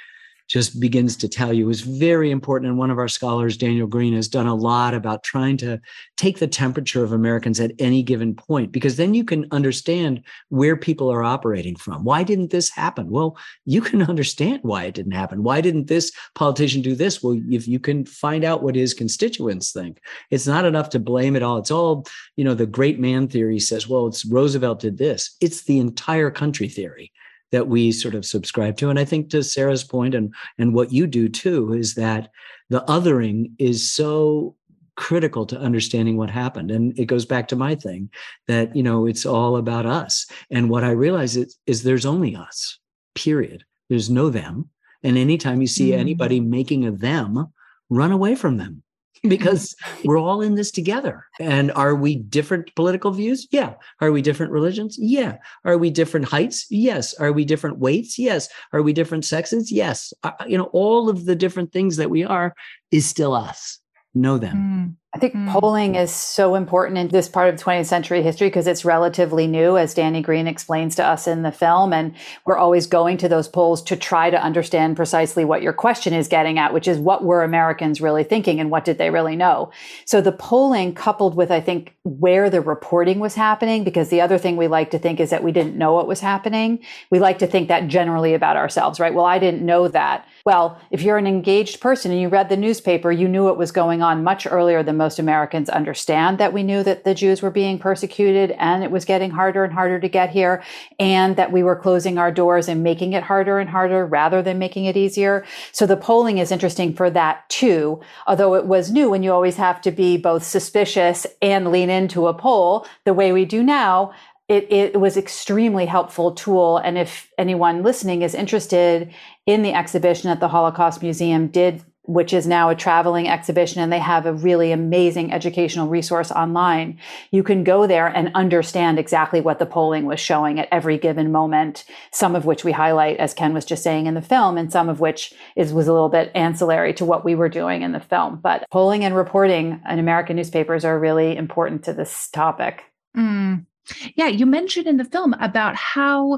just begins to tell you is very important. And one of our scholars, Daniel Green, has done a lot about trying to take the temperature of Americans at any given point, because then you can understand where people are operating from. Why didn't this happen? Well, you can understand why it didn't happen. Why didn't this politician do this? Well, if you can find out what his constituents think, it's not enough to blame it all. It's all, you know, the great man theory says, well, it's Roosevelt did this. It's the entire country theory that we sort of subscribe to. And I think to Sarah's point, and, and what you do too, is that the othering is so critical to understanding what happened. And it goes back to my thing that, you know, it's all about us. And what I realize is, is there's only us, period. There's no them. And anytime you see mm. anybody making a them, run away from them. Because we're all in this together. And are we different political views? Yeah. Are we different religions? Yeah. Are we different heights? Yes. Are we different weights? Yes. Are we different sexes? Yes. Uh, you know, all of the different things that we are is still us. Know them. Mm. I think mm. polling is so important in this part of twentieth century history because it's relatively new, as Danny Green explains to us in the film. And we're always going to those polls to try to understand precisely what your question is getting at, which is what were Americans really thinking and what did they really know? So the polling coupled with, I think, where the reporting was happening, because the other thing we like to think is that we didn't know what was happening. We like to think that generally about ourselves, right? Well, I didn't know that. Well, if you're an engaged person and you read the newspaper, you knew what was going on much earlier than most Americans understand that we knew that the Jews were being persecuted and it was getting harder and harder to get here, and that we were closing our doors and making it harder and harder rather than making it easier. So the polling is interesting for that too, although it was new and you always have to be both suspicious and lean into a poll the way we do now. It, it was extremely helpful tool. And if anyone listening is interested in the exhibition at the Holocaust Museum did, which is now a traveling exhibition, and they have a really amazing educational resource online, you can go there and understand exactly what the polling was showing at every given moment, some of which we highlight, as Ken was just saying, in the film, and some of which is was a little bit ancillary to what we were doing in the film. But polling and reporting in American newspapers are really important to this topic. Mm. Yeah, you mentioned in the film about how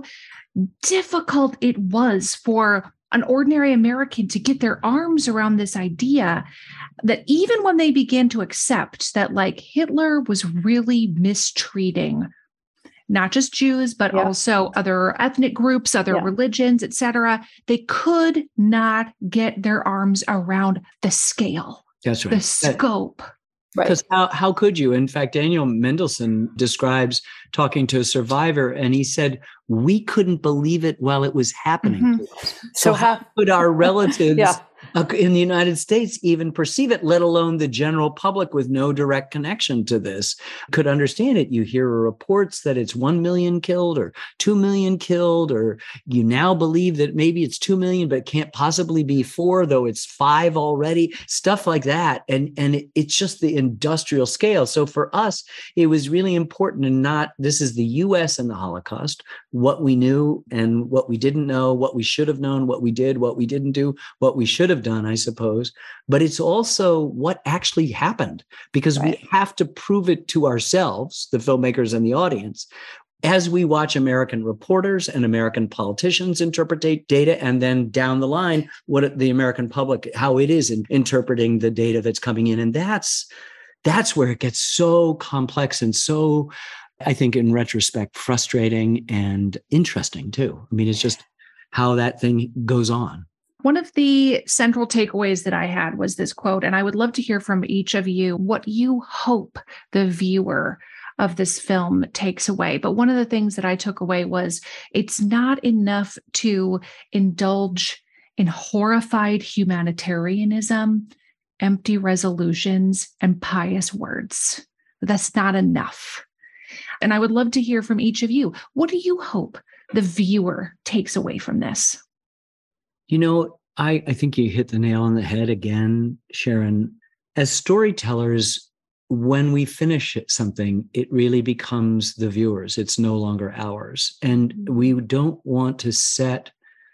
difficult it was for an ordinary American to get their arms around this idea that even when they began to accept that, like, Hitler was really mistreating not just Jews, but yeah. also other ethnic groups, other yeah. religions, et cetera, they could not get their arms around the scale, That's right. the scope. Because right. how, how could you? In fact, Daniel Mendelsohn describes talking to a survivor, and he said, we couldn't believe it while it was happening mm-hmm. to us. So, so how could our relatives yeah. in the United States even perceive it, let alone the general public with no direct connection to this could understand it? You hear reports that it's one million killed or two million killed, or you now believe that maybe it's two million, but it can't possibly be four, though it's five already, stuff like that. And, and it, it's just the industrial scale. So for us, it was really important, and not, this is the U S and the Holocaust, what we knew and what we didn't know, what we should have known, what we did, what we didn't do, what we should have done, I suppose. But it's also what actually happened, because right. we have to prove it to ourselves, the filmmakers and the audience, as we watch American reporters and American politicians interpret data, and then down the line, what the American public, how it is in interpreting the data that's coming in. And that's, that's where it gets so complex and so, I think, in retrospect, frustrating and interesting too. I mean, it's just how that thing goes on. One of the central takeaways that I had was this quote, and I would love to hear from each of you what you hope the viewer of this film takes away. But one of the things that I took away was it's not enough to indulge in horrified humanitarianism, empty resolutions, and pious words. That's not enough. And I would love to hear from each of you. What do you hope the viewer takes away from this? You know, I, I think you hit the nail on the head again, Sharon. As storytellers, when we finish something, it really becomes the viewer's. It's no longer ours. And we don't want to set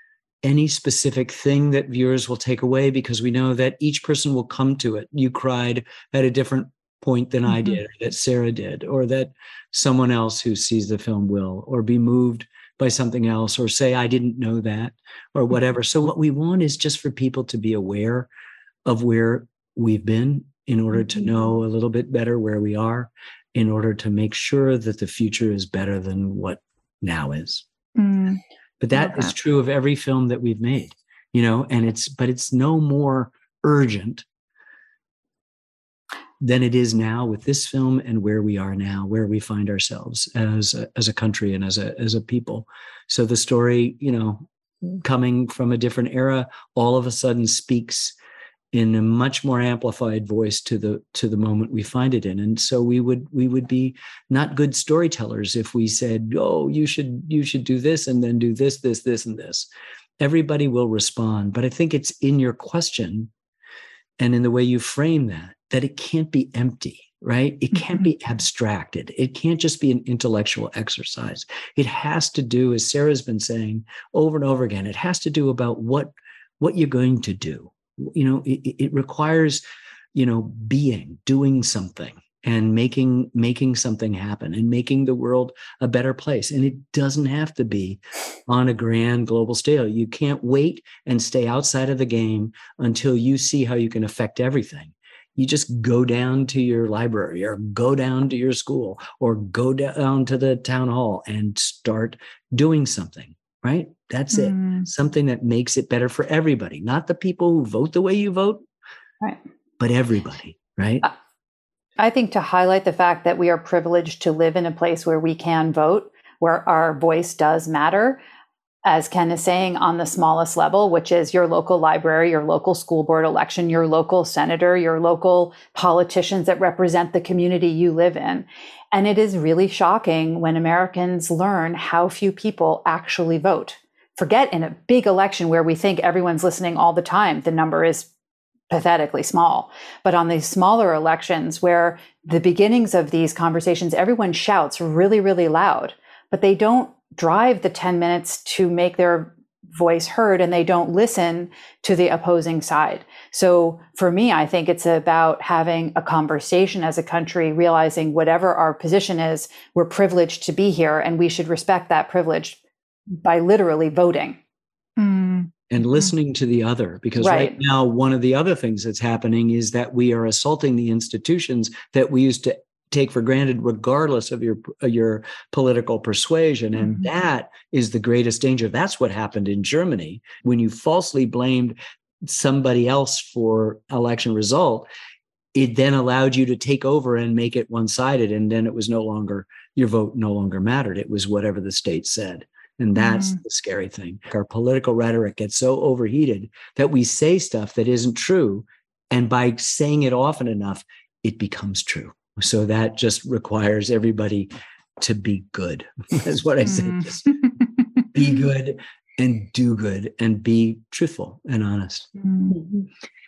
any specific thing that viewers will take away, because we know that each person will come to it. You cried at a different point than mm-hmm. I did, or that Sarah did, or that someone else who sees the film will, or be moved by something else or say, I didn't know that or whatever. So what we want is just for people to be aware of where we've been in order to know a little bit better where we are, in order to make sure that the future is better than what now is. Mm, but that, that is true of every film that we've made, you know, and it's, but it's no more urgent than it is now with this film and where we are now, where we find ourselves as a, as a country and as a, as a people. So the story, you know, coming from a different era, all of a sudden speaks in a much more amplified voice to the to the moment we find it in. And so we would we would be not good storytellers if we said, oh, you should you should do this and then do this, this, this, and this. Everybody will respond. But I think it's in your question and in the way you frame that, that it can't be empty, right? It can't be abstracted. It can't just be an intellectual exercise. It has to do, as Sarah's been saying over and over again, it has to do about what, what you're going to do. You know, it, it requires, you know, being, doing something and making, making something happen and making the world a better place. And it doesn't have to be on a grand global scale. You can't wait and stay outside of the game until you see how you can affect everything. You just go down to your library or go down to your school or go down to the town hall and start doing something, right? That's mm. it. Something that makes it better for everybody, not the people who vote the way you vote, right? But everybody, right? Uh, I think to highlight the fact that we are privileged to live in a place where we can vote, where our voice does matter, as Ken is saying, on the smallest level, which is your local library, your local school board election, your local senator, your local politicians that represent the community you live in. And it is really shocking when Americans learn how few people actually vote. Forget in a big election where we think everyone's listening all the time, the number is pathetically small. But on these smaller elections where the beginnings of these conversations, everyone shouts really, really loud, but they don't drive the ten minutes to make their voice heard, and they don't listen to the opposing side. So for me, I think it's about having a conversation as a country, realizing whatever our position is, we're privileged to be here, and we should respect that privilege by literally voting. Mm. And listening to the other, because right. right now, one of the other things that's happening is that we are assaulting the institutions that we used to take for granted, regardless of your your political persuasion. And mm-hmm. that is the greatest danger. That's what happened in Germany when you falsely blamed somebody else for election result. It then allowed you to take over and make it one-sided. And then it was no longer, your vote no longer mattered. It was whatever the state said. And that's mm-hmm. the scary thing. Our political rhetoric gets so overheated that we say stuff that isn't true. And by saying it often enough, it becomes true. So that just requires everybody to be good. That's what I say. Mm. Just be good and do good and be truthful and honest. Mm.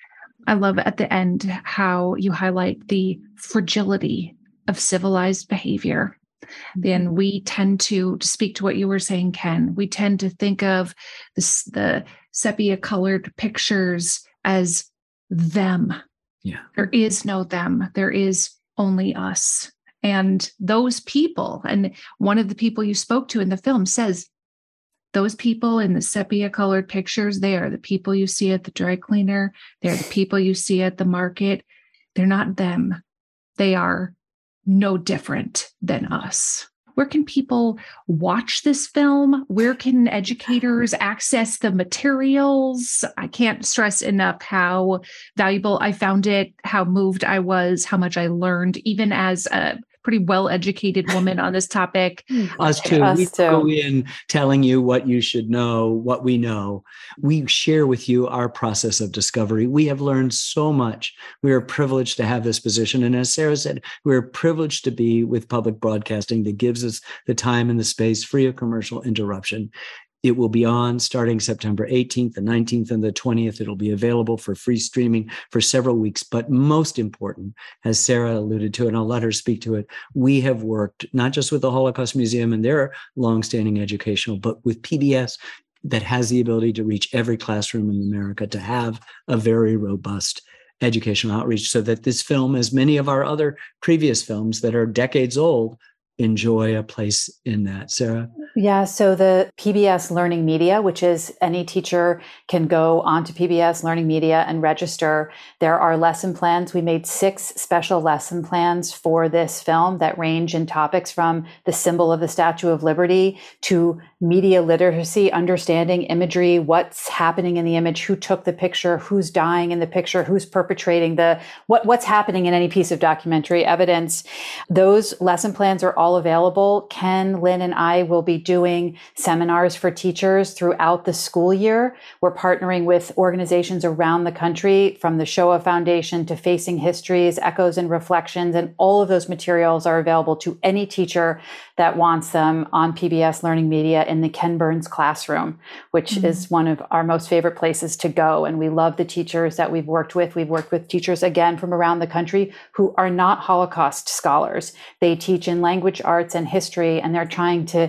I love at the end how you highlight the fragility of civilized behavior. Then we tend to, to speak to what you were saying, Ken, we tend to think of this, the sepia colored pictures as them. Yeah. There is no them. There is only us. And those people, and one of the people you spoke to in the film says, those people in the sepia colored pictures, they are the people you see at the dry cleaner. They're the people you see at the market. They're not them. They are no different than us. Where can people watch this film? Where can educators access the materials? I can't stress enough how valuable I found it, how moved I was, how much I learned, even as a pretty well-educated woman on this topic. Us too. Us we too. go in telling you what you should know, what we know. We share with you our process of discovery. We have learned so much. We are privileged to have this position. And as Sarah said, we're privileged to be with public broadcasting that gives us the time and the space free of commercial interruption. It will be on starting September eighteenth, the nineteenth, and the twentieth. It'll be available for free streaming for several weeks. But most important, as Sarah alluded to, and I'll let her speak to it, we have worked not just with the Holocaust Museum and their longstanding educational, but with P B S that has the ability to reach every classroom in America, to have a very robust educational outreach so that this film, as many of our other previous films that are decades old, enjoy a place in that. Sarah? Yeah, so the P B S Learning Media, which is any teacher can go onto P B S Learning Media and register. There are lesson plans. We made six special lesson plans for this film that range in topics from the symbol of the Statue of Liberty to media literacy, understanding imagery, what's happening in the image, who took the picture, who's dying in the picture, who's perpetrating the, what, what's happening in any piece of documentary evidence. Those lesson plans are all available. Ken, Lynn, and I will be doing seminars for teachers throughout the school year. We're partnering with organizations around the country, from the Shoah Foundation to Facing Histories, Echoes and Reflections, and all of those materials are available to any teacher that wants them on P B S Learning Media in the Ken Burns classroom, which mm-hmm. is one of our most favorite places to go. And we love the teachers that we've worked with. We've worked with teachers, again, from around the country who are not Holocaust scholars. They teach in language arts and history, and they're trying to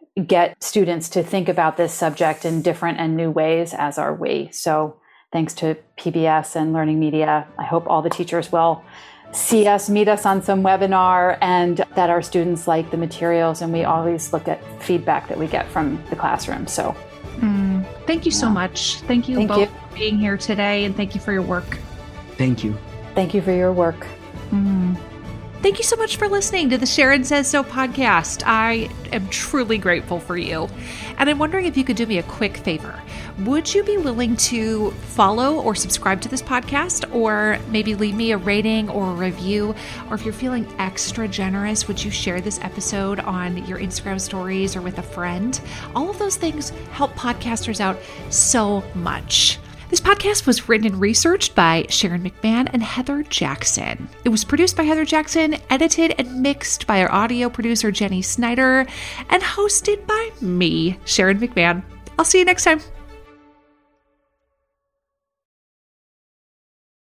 get students to think about this subject in different and new ways, as are we. So thanks to P B S and Learning Media, I hope all the teachers will see us, meet us on some webinar, and that our students like the materials. And we always look at feedback that we get from the classroom. So mm, thank you yeah. so much. Thank you thank both you. for being here today, and thank you for your work. Thank you. Thank you for your work. Mm. Thank you so much for listening to the Sharon Says So podcast. I am truly grateful for you. And I'm wondering if you could do me a quick favor. Would you be willing to follow or subscribe to this podcast, or maybe leave me a rating or a review? Or if you're feeling extra generous, would you share this episode on your Instagram stories or with a friend? All of those things help podcasters out so much. This podcast was written and researched by Sharon McMahon and Heather Jackson. It was produced by Heather Jackson, edited and mixed by our audio producer, Jenny Snyder, and hosted by me, Sharon McMahon. I'll see you next time.